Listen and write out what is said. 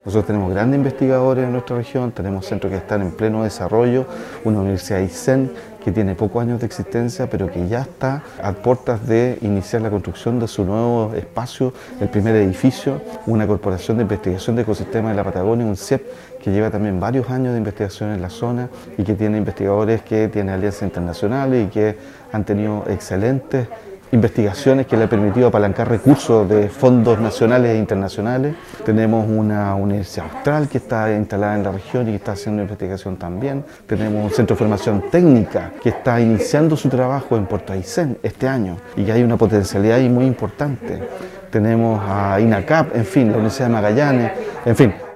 Nosotros tenemos grandes investigadores en nuestra región, tenemos centros que están en pleno desarrollo, una universidad Aysén que tiene pocos años de existencia, pero que ya está a puertas de iniciar la construcción de su nuevo espacio, el primer edificio, una corporación de investigación de ecosistemas de la Patagonia, un CIEP, que lleva también varios años de investigación en la zona y que tiene investigadores que tienen alianzas internacionales y que han tenido excelentes investigaciones que le han permitido apalancar recursos de fondos nacionales e internacionales. Tenemos una universidad austral que está instalada en la región y que está haciendo investigación también. Tenemos un centro de formación técnica que está iniciando su trabajo en Puerto Aysén este año y que hay una potencialidad ahí muy importante. Tenemos a INACAP, en fin, la Universidad de Magallanes, en fin.